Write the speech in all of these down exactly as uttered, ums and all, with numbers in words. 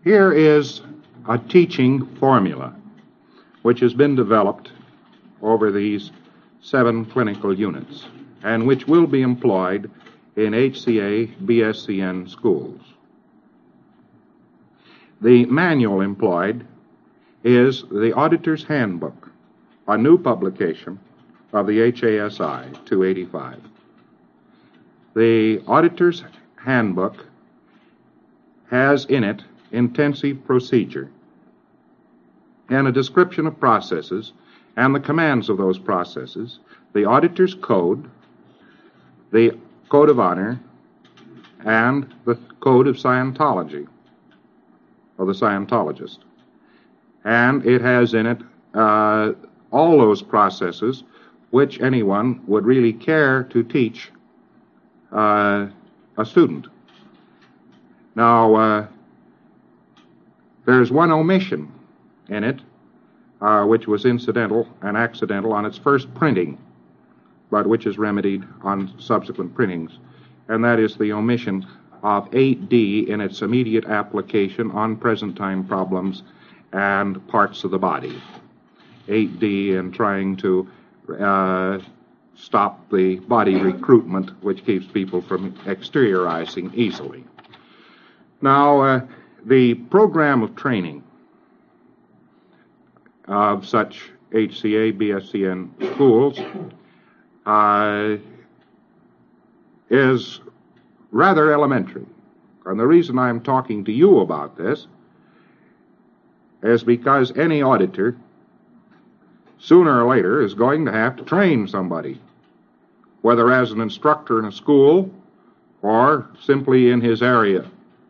Here is a teaching formula which has been developed over these seven clinical units and which will be employed in H C A B S C N schools. The manual employed is the Auditor's Handbook, a new publication of the H A S I two eighty-five. The Auditor's Handbook has in it intensive procedure and a description of processes and the commands of those processes, the Auditor's Code, the Code of Honor, and the Code of Scientology, or the Scientologist. And it has in it uh, all those processes which anyone would really care to teach uh, a student. Now, uh, there's one omission in it, uh, which was incidental and accidental on its first printing, but which is remedied on subsequent printings, and that is the omission of eight D in its immediate application on present-time problems and parts of the body. eight D in trying to uh, stop the body recruitment, which keeps people from exteriorizing easily. Now, uh, the program of training of such H C A B S C N schools uh, is rather elementary. And the reason I'm talking to you about this is because any auditor, sooner or later, is going to have to train somebody, whether as an instructor in a school or simply in his area.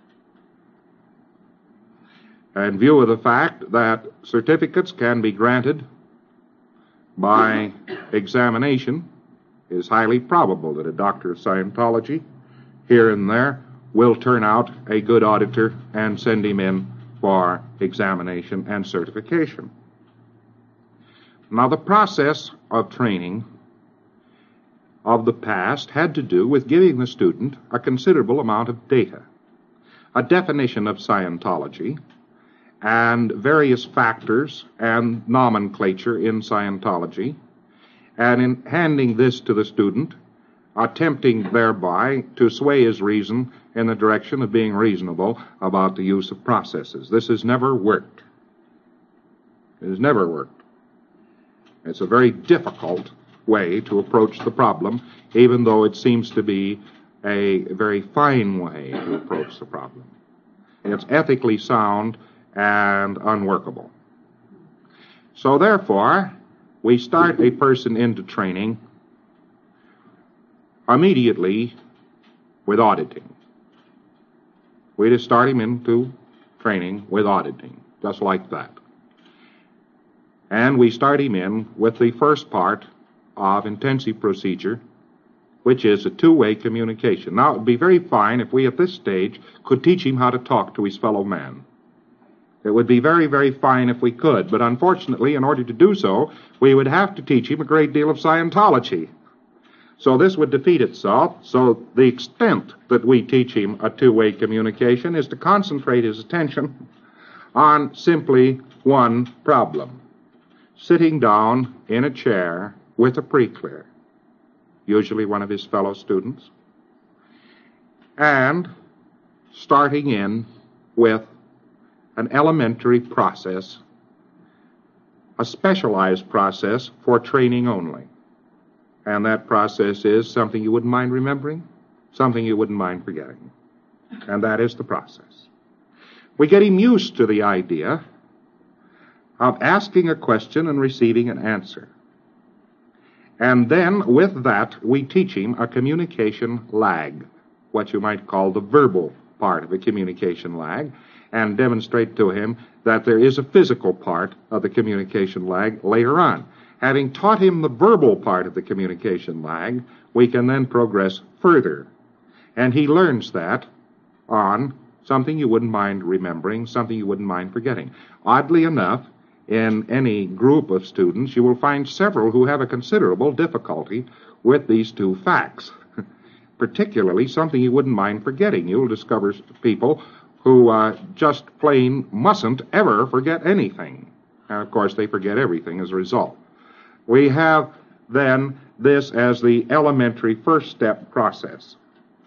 In view of the fact that certificates can be granted by examination, it is highly probable that a doctor of Scientology here and there will turn out a good auditor and send him in for examination and certification. Now, the process of training of the past had to do with giving the student a considerable amount of data, a definition of Scientology, and various factors and nomenclature in Scientology, and in handing this to the student, attempting thereby to sway his reason in the direction of being reasonable about the use of processes. This has never worked. It has never worked. It's a very difficult way to approach the problem, even though it seems to be a very fine way to approach the problem. It's ethically sound and unworkable. So therefore, we start a person into training immediately with auditing. We just start him into training with auditing, just like that. And we start him in with the first part of intensive procedure, which is a two-way communication. Now, it would be very fine if we at this stage could teach him how to talk to his fellow man. It would be very, very fine if we could, but unfortunately, in order to do so, we would have to teach him a great deal of Scientology. So this would defeat itself. So the extent that we teach him a two-way communication is to concentrate his attention on simply one problem: sitting down in a chair with a pre-clear, usually one of his fellow students, and starting in with an elementary process, a specialized process for training only. And that process is something you wouldn't mind remembering, something you wouldn't mind forgetting. And that is the process. We get him used to the idea of asking a question and receiving an answer. And then, with that, we teach him a communication lag, what you might call the verbal part of a communication lag, and demonstrate to him that there is a physical part of the communication lag later on. Having taught him the verbal part of the communication lag, we can then progress further. And he learns that on something you wouldn't mind remembering, something you wouldn't mind forgetting. Oddly enough, in any group of students, you will find several who have a considerable difficulty with these two facts, particularly something you wouldn't mind forgetting. You'll discover people who uh, just plain mustn't ever forget anything. And of course, they forget everything as a result. We have then this as the elementary first step process.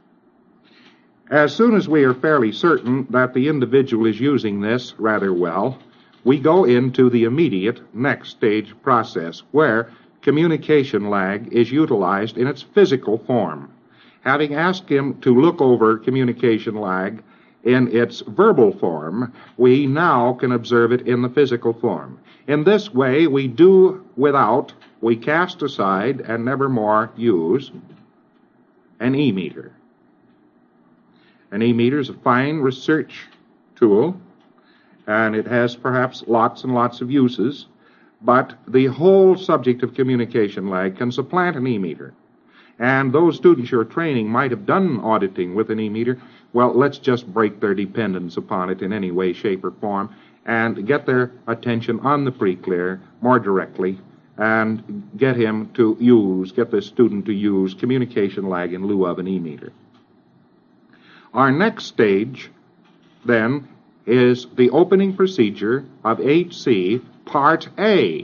As soon as we are fairly certain that the individual is using this rather well, we go into the immediate next stage process, where communication lag is utilized in its physical form. Having asked him to look over communication lag in its verbal form, we now can observe it in the physical form. In this way, we do without, we cast aside, and nevermore use an E-meter. An E-meter is a fine research tool, and it has perhaps lots and lots of uses, but the whole subject of communication lag can supplant an E-meter. And those students you're training might have done auditing with an E-meter. Well, let's just break their dependence upon it in any way, shape, or form, and get their attention on the pre-clear more directly, and get him to use, get the student to use communication lag in lieu of an E-meter. Our next stage, then, is the opening procedure of H C Part A.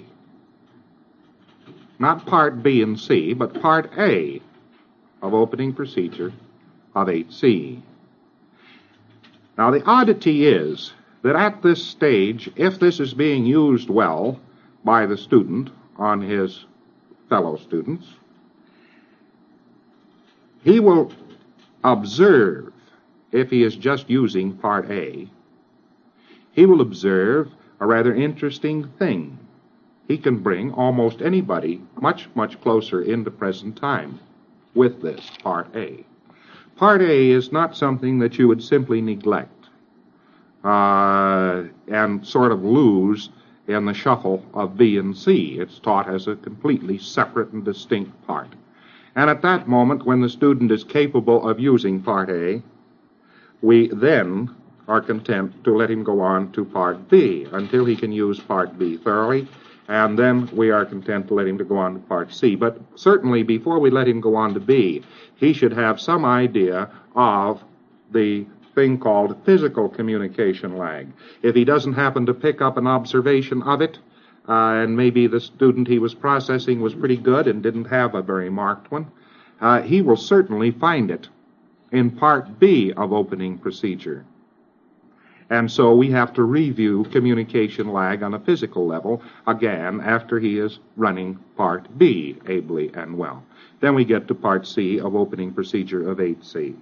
Not Part B and C, but Part A of opening procedure of H C. Now, the oddity is that at this stage, if this is being used well by the student on his fellow students, he will observe, if he is just using Part A, he will observe a rather interesting thing. He can bring almost anybody much, much closer into present time with this Part A. Part A is not something that you would simply neglect uh, and sort of lose in the shuffle of B and C. It's taught as a completely separate and distinct part. And at that moment, when the student is capable of using Part A, we then are content to let him go on to Part B until he can use Part B thoroughly, and then we are content to let him to go on to Part C. But certainly before we let him go on to B, he should have some idea of the thing called physical communication lag. If he doesn't happen to pick up an observation of it, uh, and maybe the student he was processing was pretty good and didn't have a very marked one, uh, he will certainly find it in Part B of opening procedure. And so we have to review communication lag on a physical level again after he is running Part B ably and well. Then we get to Part C of opening procedure of H C.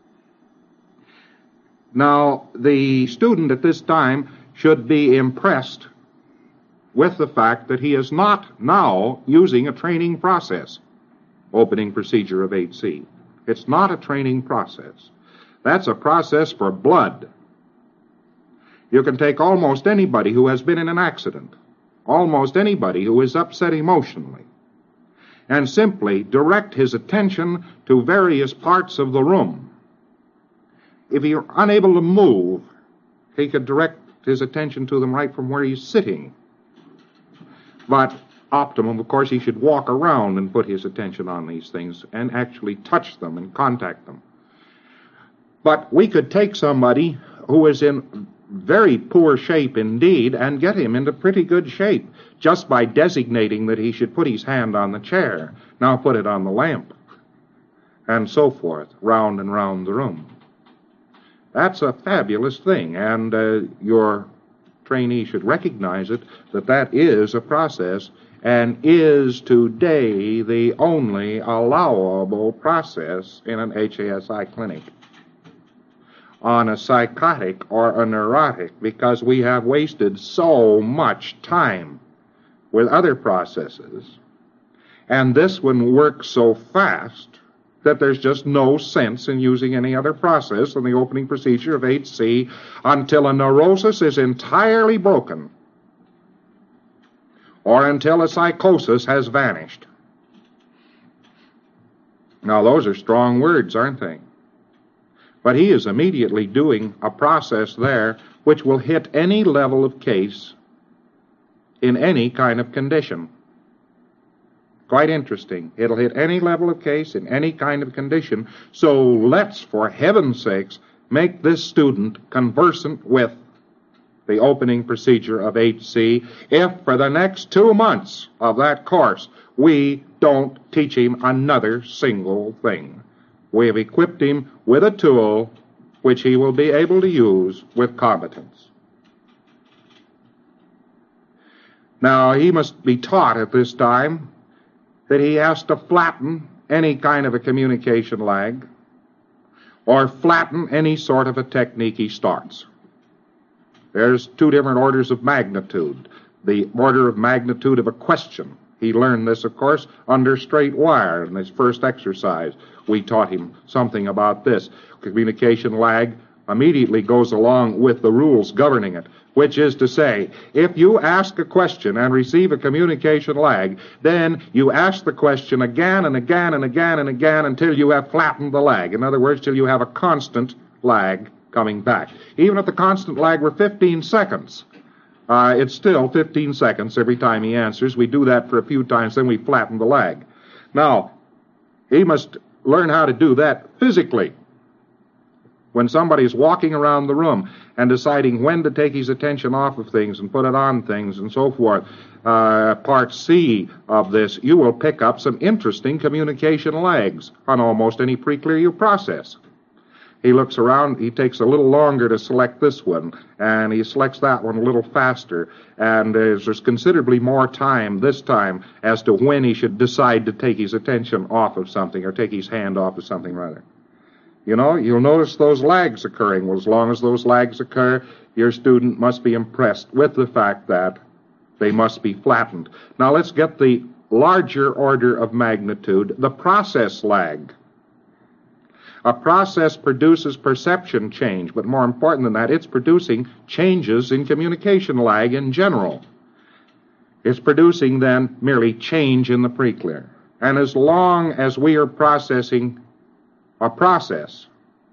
Now, the student at this time should be impressed with the fact that he is not now using a training process, opening procedure of H C. It's not a training process. That's a process for blood. You can take almost anybody who has been in an accident, almost anybody who is upset emotionally, and simply direct his attention to various parts of the room. If you're unable to move, he could direct his attention to them right from where he's sitting. But optimum, of course, he should walk around and put his attention on these things and actually touch them and contact them. But we could take somebody who is in very poor shape indeed and get him into pretty good shape just by designating that he should put his hand on the chair, now put it on the lamp, and so forth, round and round the room. That's a fabulous thing, and uh, your trainee should recognize it, that that is a process and is today the only allowable process in an H A S I clinic on a psychotic or a neurotic, because we have wasted so much time with other processes, and this one works so fast that there's just no sense in using any other process than the opening procedure of H C until a neurosis is entirely broken or until a psychosis has vanished. Now, those are strong words, aren't they? But he is immediately doing a process there which will hit any level of case in any kind of condition. Quite interesting. It'll hit any level of case in any kind of condition. So let's, for heaven's sakes, make this student conversant with the opening procedure of H C if for the next two months of that course we don't teach him another single thing. We have equipped him with a tool which he will be able to use with competence. Now, he must be taught at this time that he has to flatten any kind of a communication lag or flatten any sort of a technique he starts. There's two different orders of magnitude. The order of magnitude of a question. He learned this, of course, under straight wire in his first exercise. We taught him something about this. Communication lag immediately goes along with the rules governing it, which is to say, if you ask a question and receive a communication lag, then you ask the question again and again and again and again until you have flattened the lag. In other words, till you have a constant lag coming back. Even if the constant lag were fifteen seconds, uh, it's still fifteen seconds every time he answers. We do that for a few times, then we flatten the lag. Now, he must learn how to do that physically. When somebody's walking around the room and deciding when to take his attention off of things and put it on things and so forth, uh, part C of this, you will pick up some interesting communication lags on almost any pre-clear you process. He looks around, he takes a little longer to select this one, and he selects that one a little faster, and there's, there's considerably more time this time as to when he should decide to take his attention off of something, or take his hand off of something, rather. You know, you'll notice those lags occurring. Well, as long as those lags occur, your student must be impressed with the fact that they must be flattened. Now, let's get the larger order of magnitude, the process lag. A process produces perception change, but more important than that, it's producing changes in communication lag in general. It's producing, then, merely change in the pre-clear. And as long as we are processing a process,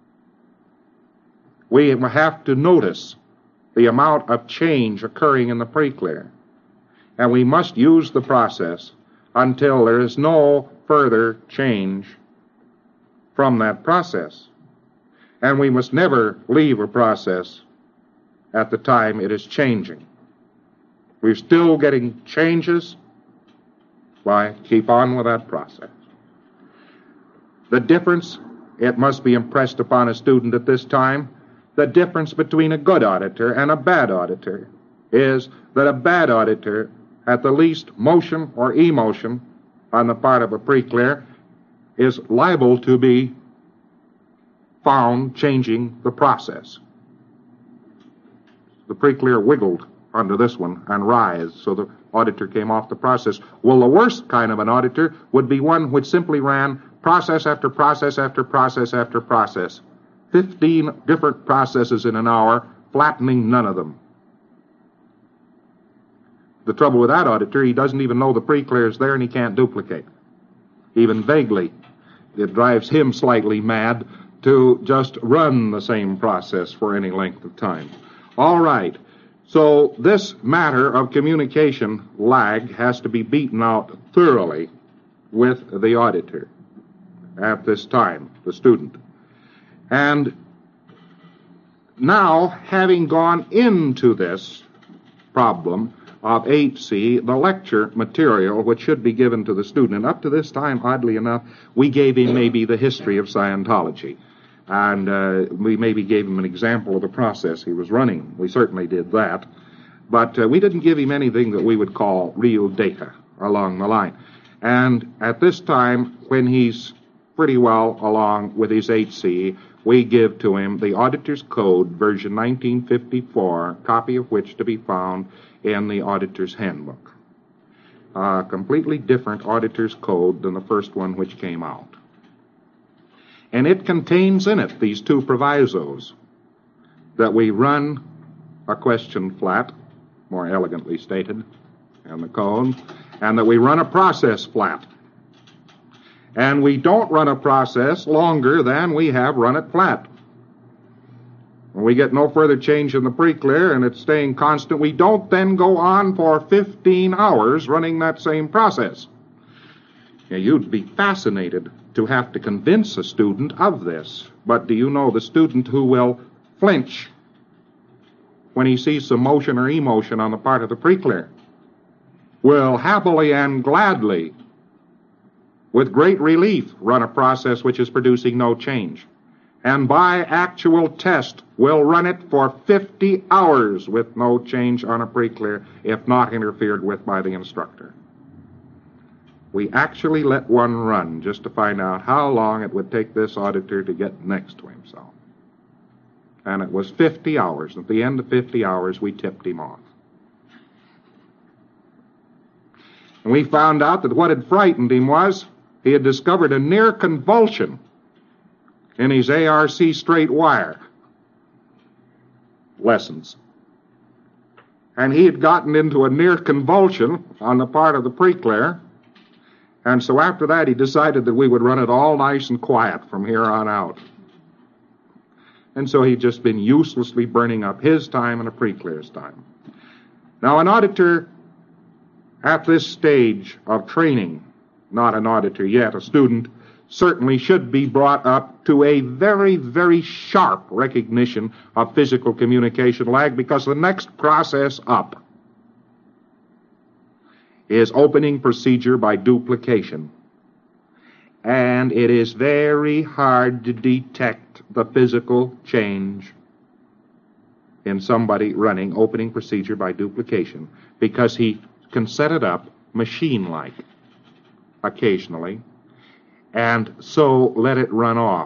we have to notice the amount of change occurring in the pre-clear. And we must use the process until there is no further change from that process. And we must never leave a process at the time it is changing. We're still getting changes. Why, keep on with that process. The difference, it must be impressed upon a student at this time, the difference between a good auditor and a bad auditor is that a bad auditor, at the least motion or emotion on the part of a pre-clear, is liable to be found changing the process. The pre-clear wiggled under this one and writhed, so the auditor came off the process. Well, the worst kind of an auditor would be one which simply ran process after process after process after process. Fifteen different processes in an hour, flattening none of them. The trouble with that auditor, he doesn't even know the pre-clear is there and he can't duplicate. Even vaguely. It drives him slightly mad to just run the same process for any length of time. All right. So this matter of communication lag has to be beaten out thoroughly with the auditor at this time, the student. And now, having gone into this problem of H C, the lecture material which should be given to the student, and up to this time, oddly enough, we gave him maybe the history of Scientology. And uh, we maybe gave him an example of the process he was running. We certainly did that. But uh, we didn't give him anything that we would call real data along the line. And at this time, when he's pretty well along with his H C, we give to him the Auditor's Code, version nineteen fifty-four, copy of which to be found in the Auditor's Handbook. A completely different Auditor's Code than the first one which came out. And it contains in it these two provisos, that we run a question flat, more elegantly stated in the code, and that we run a process flat. And we don't run a process longer than we have run it flat. When we get no further change in the pre-clear and it's staying constant, we don't then go on for fifteen hours running that same process. Now, you'd be fascinated to have to convince a student of this. But do you know the student who will flinch when he sees some motion or emotion on the part of the pre-clear will happily and gladly, with great relief, run a process which is producing no change. And by actual test, will run it for fifty hours with no change on a pre-clear, if not interfered with by the instructor. We actually let one run just to find out how long it would take this auditor to get next to himself. And it was fifty hours. At the end of fifty hours, we tipped him off. And we found out that what had frightened him was he had discovered a near convulsion in his A R C straight wire lessons. And he had gotten into a near convulsion on the part of the pre-clear. And so after that, he decided that we would run it all nice and quiet from here on out. And so he'd just been uselessly burning up his time and a pre-clear's time. Now, an auditor at this stage of training, not an auditor yet, a student, certainly should be brought up to a very, very sharp recognition of physical communication lag, because the next process up is opening procedure by duplication. And it is very hard to detect the physical change in somebody running opening procedure by duplication, because he can set it up machine-like occasionally, and so let it run off.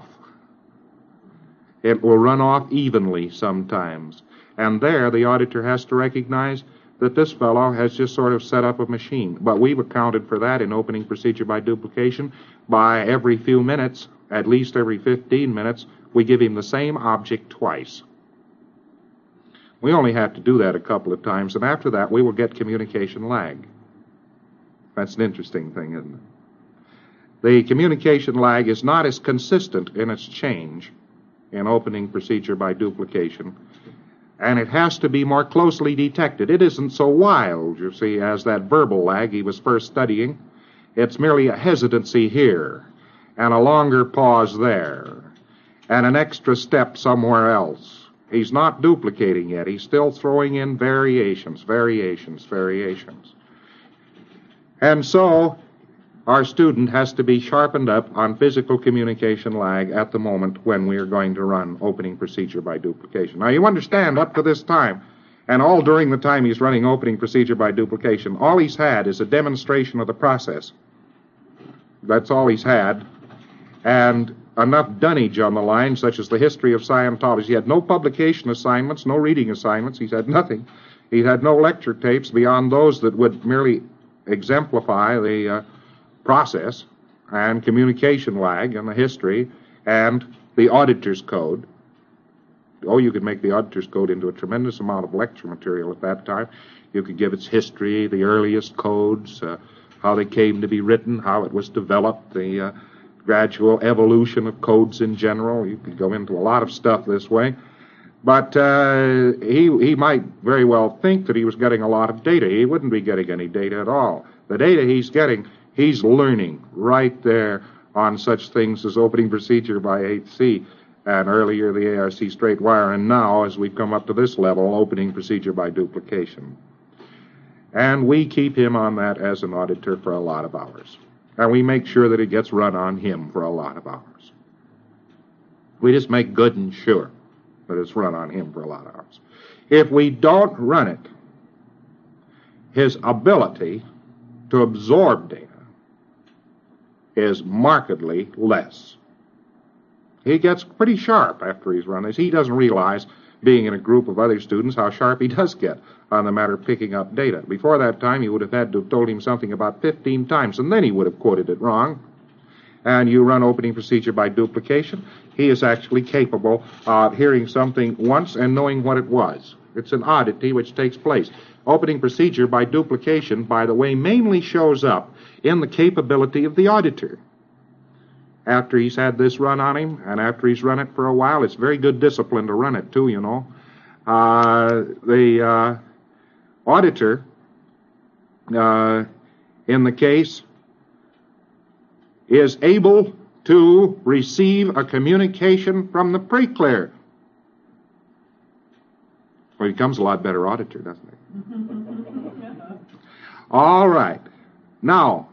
It will run off evenly sometimes. And there the auditor has to recognize that this fellow has just sort of set up a machine. But we've accounted for that in opening procedure by duplication. By every few minutes, at least every fifteen minutes, we give him the same object twice. We only have to do that a couple of times, and after that we will get communication lag. That's an interesting thing, isn't it? The communication lag is not as consistent in its change in opening procedure by duplication, and it has to be more closely detected. It isn't so wild, you see, as that verbal lag he was first studying. It's merely a hesitancy here, and a longer pause there, and an extra step somewhere else. He's not duplicating yet. He's still throwing in variations, variations, variations. And so our student has to be sharpened up on physical communication lag at the moment when we are going to run opening procedure by duplication. Now, you understand, up to this time, and all during the time he's running opening procedure by duplication, all he's had is a demonstration of the process. That's all he's had. And enough dunnage on the line, such as the history of Scientology. He had no publication assignments, no reading assignments. He's had nothing. He had no lecture tapes beyond those that would merely exemplify the uh, process and communication lag and the history and the auditor's code. Oh, you could make the auditor's code into a tremendous amount of lecture material at that time. You could give its history, the earliest codes, uh, how they came to be written, how it was developed, the uh, gradual evolution of codes in general. You could go into a lot of stuff this way. But uh, he, he might very well think that he was getting a lot of data. He wouldn't be getting any data at all. The data he's getting, he's learning right there on such things as opening procedure by eight C, and earlier the A R C straight wire, and now, as we come up to this level, opening procedure by duplication. And we keep him on that as an auditor for a lot of hours. And we make sure that it gets run on him for a lot of hours. We just make good and sure that it's run on him for a lot of hours. If we don't run it, his ability to absorb data is markedly less. He gets pretty sharp after he's run this. He doesn't realize, being in a group of other students, how sharp he does get on the matter of picking up data. Before that time, you would have had to have told him something about fifteen times, and then he would have quoted it wrong. And you run opening procedure by duplication, he is actually capable of hearing something once and knowing what it was. It's an oddity which takes place. Opening procedure by duplication, by the way, mainly shows up in the capability of the auditor. After he's had this run on him, and after he's run it for a while, it's very good discipline to run it too, you know. Uh, the uh, auditor, uh, in the case, is able to receive a communication from the pre-clear. Well, he becomes a lot better auditor, doesn't he? All right. Now,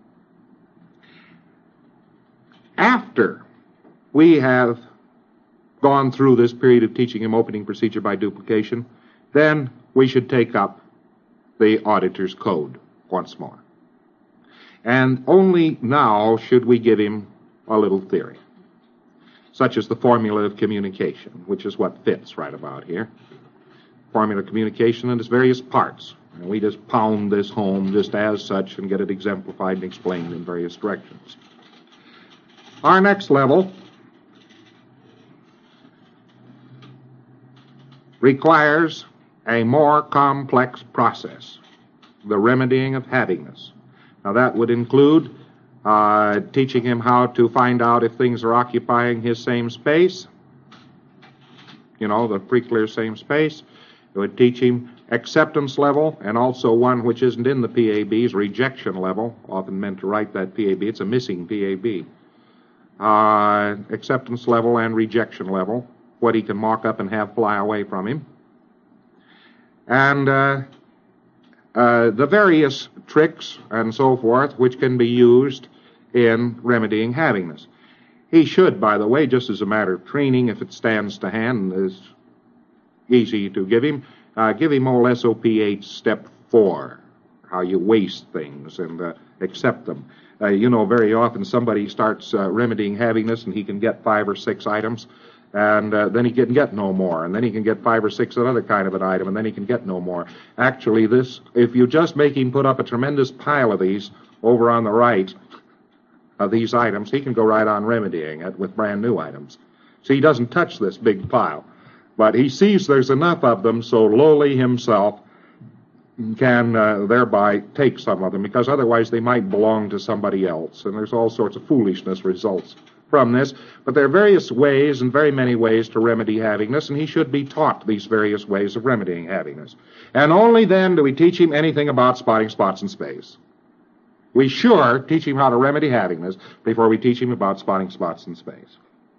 after we have gone through this period of teaching him opening procedure by duplication, then we should take up the auditor's code once more. And only now should we give him a little theory, such as the formula of communication, which is what fits right about here. Formula of communication and its various parts. And we just pound this home just as such and get it exemplified and explained in various directions. Our next level requires a more complex process, the remedying of havingness. Now that would include uh, teaching him how to find out if things are occupying his same space, you know, the pre-clear same space. It would teach him acceptance level, and also one which isn't in the P A B's, rejection level, often meant to write that P A B. It's a missing P A B. Uh, acceptance level and rejection level, what he can mock up and have fly away from him. And uh, uh, the various tricks and so forth which can be used in remedying havingness. He should, by the way, just as a matter of training, if it stands to hand, is easy to give him, uh, give him old S O P H step four, how you waste things and uh, accept them. Uh, you know, very often somebody starts uh, remedying havingness and he can get five or six items, and uh, then he can get no more, and then he can get five or six another kind of an item, and then he can get no more. Actually, this, if you just make him put up a tremendous pile of these over on the right of these items, he can go right on remedying it with brand new items. So he doesn't touch this big pile. But he sees there's enough of them, so lowly himself can uh, thereby take some of them, because otherwise they might belong to somebody else. And there's all sorts of foolishness results from this. But there are various ways, and very many ways, to remedy havingness, and he should be taught these various ways of remedying havingness. And only then do we teach him anything about spotting spots in space. We sure teach him how to remedy havingness before we teach him about spotting spots in space.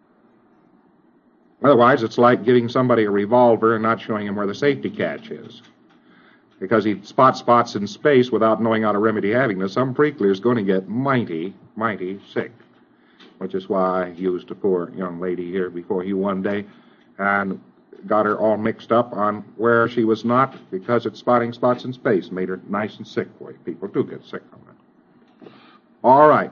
Otherwise, it's like giving somebody a revolver and not showing him where the safety catch is. Because he spots spots in space without knowing how to remedy havingness, some pre-clear is going to get mighty, mighty sick. Which is why I used a poor young lady here before you one day and got her all mixed up on where she was not, because it's spotting spots in space made her nice and sick. Boy, people do get sick from it. All right.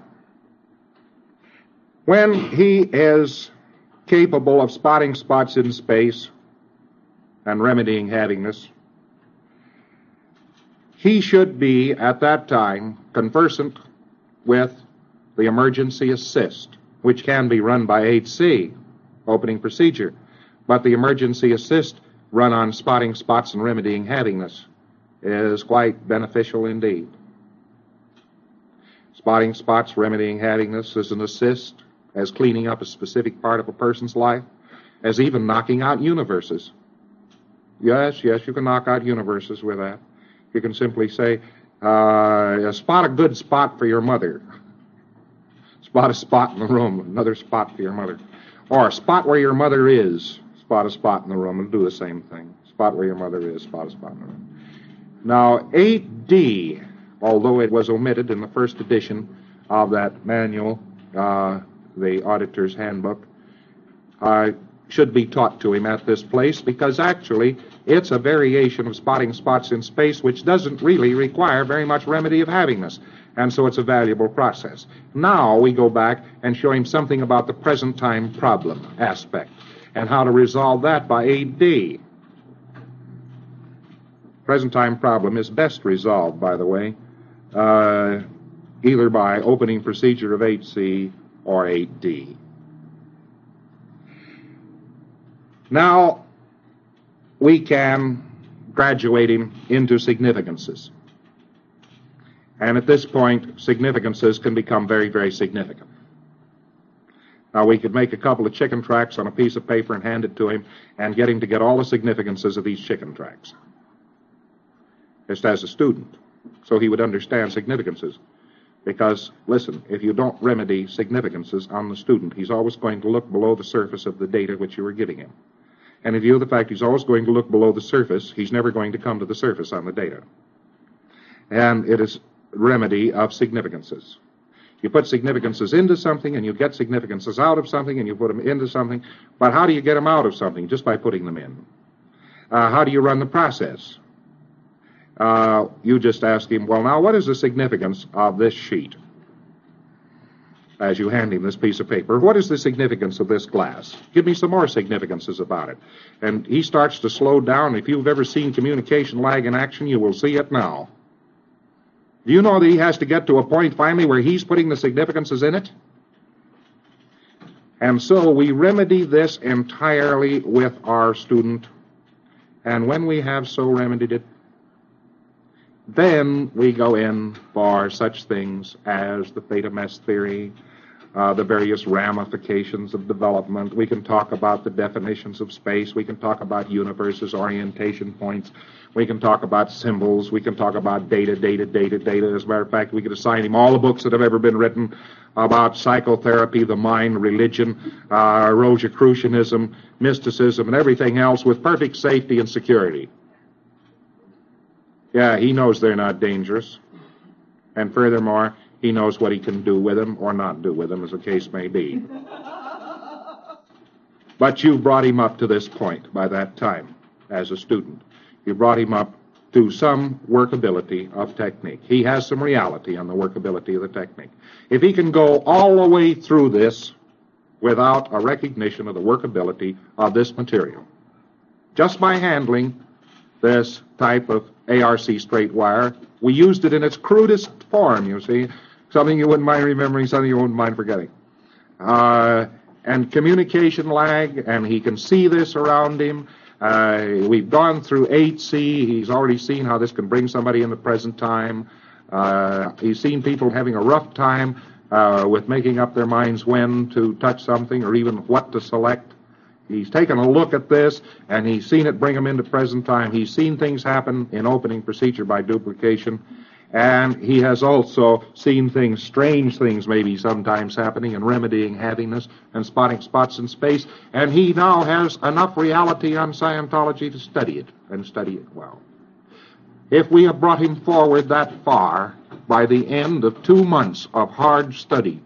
When he is capable of spotting spots in space and remedying havingness, he should be, at that time, conversant with the emergency assist, which can be run by H C, opening procedure. But the emergency assist run on spotting spots and remedying havingness is quite beneficial indeed. Spotting spots, remedying havingness is an assist, as cleaning up a specific part of a person's life, as even knocking out universes. Yes, yes, you can knock out universes with that. You can simply say, uh, spot a good spot for your mother. Spot a spot in the room, another spot for your mother. Or spot where your mother is, spot a spot in the room, and do the same thing. Spot where your mother is, spot a spot in the room. Now, eight D, although it was omitted in the first edition of that manual, uh, the Auditor's Handbook, uh, should be taught to him at this place, because actually it's a variation of spotting spots in space which doesn't really require very much remedy of havingness, and so it's a valuable process. Now we go back and show him something about the present time problem aspect and how to resolve that by eight D. Present time problem is best resolved, by the way, uh, either by opening procedure of eight C or eight D. Now, we can graduate him into significances. And at this point, significances can become very, very significant. Now, we could make a couple of chicken tracks on a piece of paper and hand it to him and get him to get all the significances of these chicken tracks, just as a student, so he would understand significances. Because, listen, if you don't remedy significances on the student, he's always going to look below the surface of the data which you are giving him. And in view of the fact he's always going to look below the surface, he's never going to come to the surface on the data. And it is remedy of significances. You put significances into something, and you get significances out of something, and you put them into something. But how do you get them out of something? Just by putting them in. Uh, how do you run the process? Uh, you just ask him, well, now, what is the significance of this sheet? As you hand him this piece of paper, what is the significance of this glass? Give me some more significances about it. And he starts to slow down. If you've ever seen communication lag in action, you will see it now. Do you know that he has to get to a point finally where he's putting the significances in it? And so we remedy this entirely with our student. And when we have so remedied it, then we go in for such things as the theta mesh theory, uh, the various ramifications of development. We can talk about the definitions of space. We can talk about universes, orientation points. We can talk about symbols. We can talk about data, data, data, data. As a matter of fact, we could assign him all the books that have ever been written about psychotherapy, the mind, religion, uh, Rosicrucianism, mysticism, and everything else with perfect safety and security. Yeah, he knows they're not dangerous. And furthermore, he knows what he can do with them or not do with them, as the case may be. But you brought him up to this point by that time as a student. You brought him up to some workability of technique. He has some reality on the workability of the technique. If he can go all the way through this without a recognition of the workability of this material, just by handling this type of A R C straight wire, we used it in its crudest form, you see, something you wouldn't mind remembering, something you wouldn't mind forgetting. Uh, and communication lag, and he can see this around him. Uh, we've gone through eight C. He's already seen how this can bring somebody in the present time. Uh, he's seen people having a rough time uh, with making up their minds when to touch something or even what to select. He's taken a look at this, and he's seen it bring him into present time. He's seen things happen in opening procedure by duplication, and he has also seen things, strange things maybe sometimes happening, and remedying heaviness and spotting spots in space, and he now has enough reality on Scientology to study it, and study it well. If we have brought him forward that far, by the end of two months of hard study,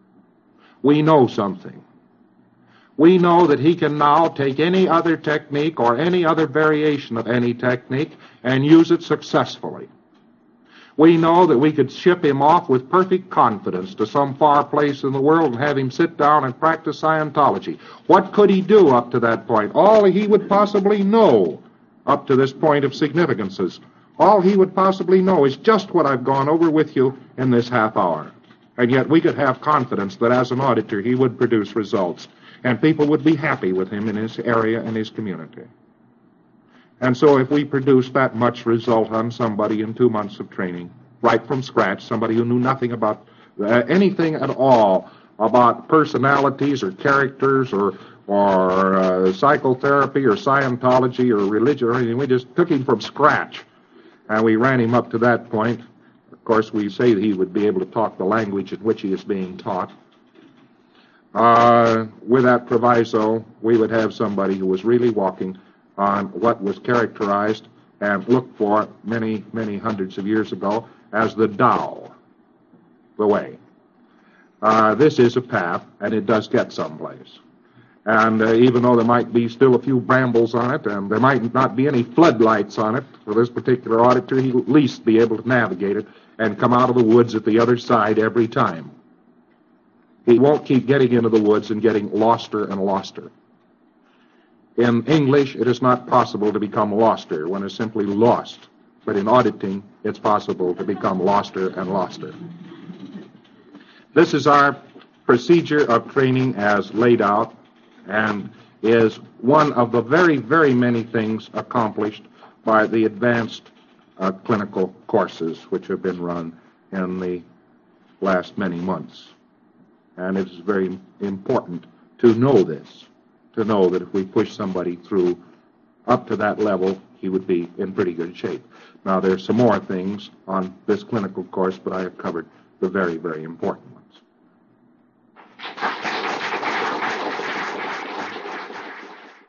we know something. We know that he can now take any other technique or any other variation of any technique and use it successfully. We know that we could ship him off with perfect confidence to some far place in the world and have him sit down and practice Scientology. What could he do up to that point? All he would possibly know up to this point of significances, all he would possibly know is just what I've gone over with you in this half hour. And yet we could have confidence that as an auditor he would produce results, and people would be happy with him in his area and his community. And so if we produce that much result on somebody in two months of training, right from scratch, somebody who knew nothing about uh, anything at all about personalities or characters or, or uh, psychotherapy or Scientology or religion or anything, we just took him from scratch, and we ran him up to that point. Of course, we say that he would be able to talk the language in which he is being taught. Uh, with that proviso, we would have somebody who was really walking on what was characterized and looked for many, many hundreds of years ago as the Tao, the way. Uh, this is a path, and it does get someplace. And uh, even though there might be still a few brambles on it, and there might not be any floodlights on it for this particular auditor, he'll at least be able to navigate it and come out of the woods at the other side every time. He won't keep getting into the woods and getting loster and loster. In English, it is not possible to become loster when it's simply lost. But in auditing, it's possible to become loster and loster. This is our procedure of training as laid out, and is one of the very, very many things accomplished by the advanced uh, clinical courses which have been run in the last many months. And it is very important to know this, to know that if we push somebody through up to that level, he would be in pretty good shape. Now, there's some more things on this clinical course, but I have covered the very, very important ones.